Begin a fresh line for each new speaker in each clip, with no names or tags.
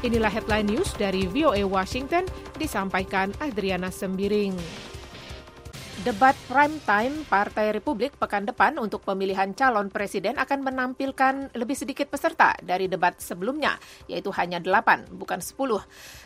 Inilah headline news dari VOA Washington, disampaikan Adriana Sembiring. Debat prime time Partai Republik pekan depan untuk pemilihan calon presiden akan menampilkan lebih sedikit peserta dari debat sebelumnya, yaitu hanya 8, bukan 10.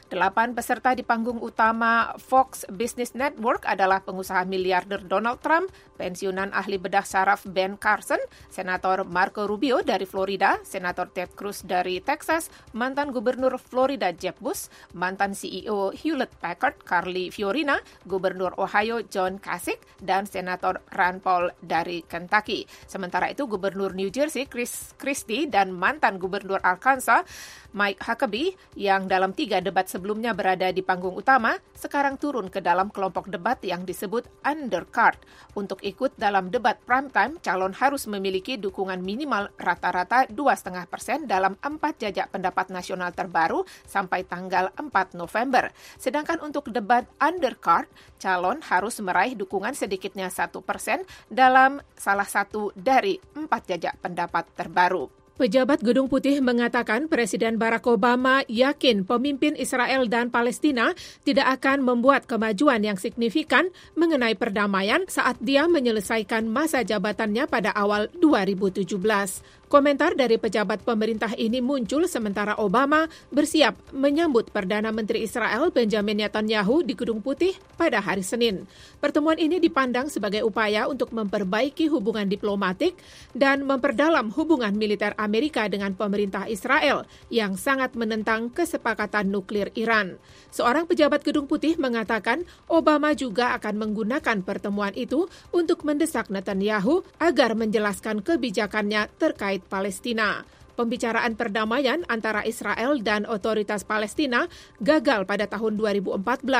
8 peserta di panggung utama Fox Business Network adalah pengusaha miliarder Donald Trump, pensiunan ahli bedah saraf Ben Carson, Senator Marco Rubio dari Florida, Senator Ted Cruz dari Texas, mantan Gubernur Florida Jeb Bush, mantan CEO Hewlett Packard Carly Fiorina, Gubernur Ohio John Kasich, dan Senator Rand Paul dari Kentucky. Sementara itu, Gubernur New Jersey Chris Christie dan mantan Gubernur Arkansas Mike Huckabee yang dalam 3 debat sebelumnya berada di panggung utama, sekarang turun ke dalam kelompok debat yang disebut undercard. Untuk ikut dalam debat primetime, calon harus memiliki dukungan minimal rata-rata 2,5% dalam 4 jajak pendapat nasional terbaru sampai tanggal 4 November. Sedangkan untuk debat undercard, calon harus meraih dukungan sedikitnya 1% dalam salah satu dari 4 jajak pendapat terbaru. Pejabat Gedung Putih mengatakan Presiden Barack Obama yakin pemimpin Israel dan Palestina tidak akan membuat kemajuan yang signifikan mengenai perdamaian saat dia menyelesaikan masa jabatannya pada awal 2017. Komentar dari pejabat pemerintah ini muncul sementara Obama bersiap menyambut Perdana Menteri Israel Benjamin Netanyahu di Gedung Putih pada hari Senin. Pertemuan ini dipandang sebagai upaya untuk memperbaiki hubungan diplomatik dan memperdalam hubungan militer Amerika dengan pemerintah Israel yang sangat menentang kesepakatan nuklir Iran. Seorang pejabat Gedung Putih mengatakan Obama juga akan menggunakan pertemuan itu untuk mendesak Netanyahu agar menjelaskan kebijakannya terkait Palestina. Pembicaraan perdamaian antara Israel dan otoritas Palestina gagal pada tahun 2014.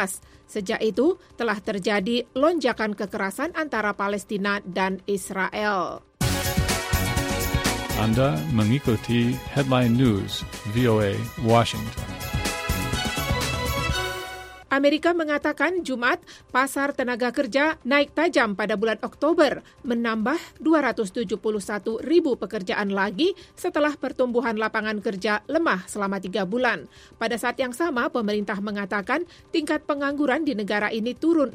Sejak itu telah terjadi lonjakan kekerasan antara Palestina dan Israel.
Anda mengikuti Headline News VOA Washington.
Amerika mengatakan Jumat pasar tenaga kerja naik tajam pada bulan Oktober, menambah 271 ribu pekerjaan lagi setelah pertumbuhan lapangan kerja lemah selama 3 bulan. Pada saat yang sama, pemerintah mengatakan tingkat pengangguran di negara ini turun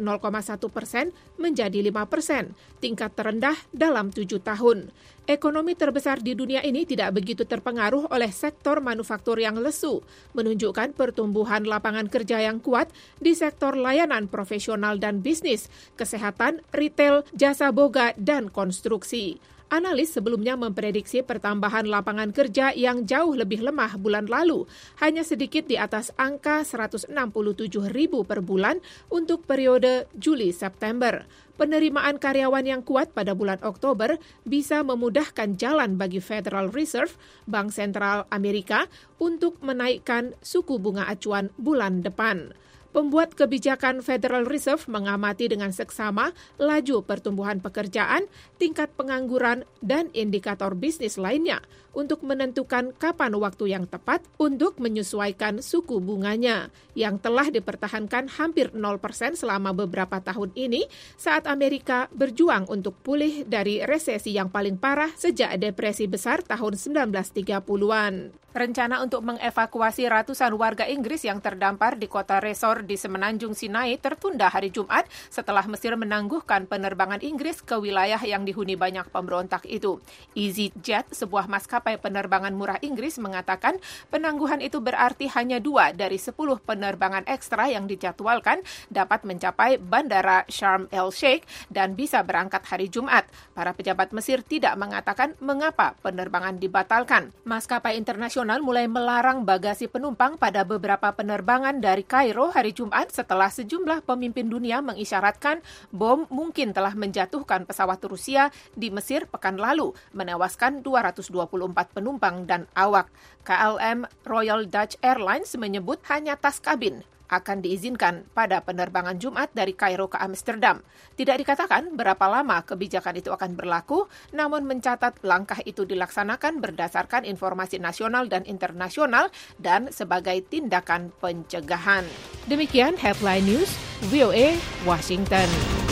0,1% menjadi 5%, tingkat terendah dalam 7 tahun. Ekonomi terbesar di dunia ini tidak begitu terpengaruh oleh sektor manufaktur yang lesu, menunjukkan pertumbuhan lapangan kerja yang kuat di sektor layanan profesional dan bisnis, kesehatan, retail, jasa boga, dan konstruksi. Analis sebelumnya memprediksi pertambahan lapangan kerja yang jauh lebih lemah bulan lalu, hanya sedikit di atas angka 167 ribu per bulan untuk periode Juli-September. Penerimaan karyawan yang kuat pada bulan Oktober bisa memudahkan jalan bagi Federal Reserve, Bank Sentral Amerika, untuk menaikkan suku bunga acuan bulan depan. Pembuat kebijakan Federal Reserve mengamati dengan seksama laju pertumbuhan pekerjaan, tingkat pengangguran, dan indikator bisnis lainnya untuk menentukan kapan waktu yang tepat untuk menyesuaikan suku bunganya yang telah dipertahankan hampir 0% selama beberapa tahun ini saat Amerika berjuang untuk pulih dari resesi yang paling parah sejak depresi besar tahun 1930-an. Rencana untuk mengevakuasi ratusan warga Inggris yang terdampar di kota Resor di Semenanjung Sinai tertunda hari Jumat setelah Mesir menangguhkan penerbangan Inggris ke wilayah yang dihuni banyak pemberontak itu. EasyJet, sebuah maskapai penerbangan murah Inggris, mengatakan penangguhan itu berarti hanya 2 dari 10 penerbangan ekstra yang dijadwalkan dapat mencapai Bandara Sharm el-Sheikh dan bisa berangkat hari Jumat. Para pejabat Mesir tidak mengatakan mengapa penerbangan dibatalkan. Maskapai internasional mulai melarang bagasi penumpang pada beberapa penerbangan dari Kairo hari Jumat setelah sejumlah pemimpin dunia mengisyaratkan bom mungkin telah menjatuhkan pesawat Rusia di Mesir pekan lalu, menewaskan 224 penumpang dan awak. KLM Royal Dutch Airlines menyebut hanya tas kabin akan diizinkan pada penerbangan Jumat dari Kairo ke Amsterdam. Tidak dikatakan berapa lama kebijakan itu akan berlaku, namun mencatat langkah itu dilaksanakan berdasarkan informasi nasional dan internasional dan sebagai tindakan pencegahan. Demikian Headline News VOA Washington.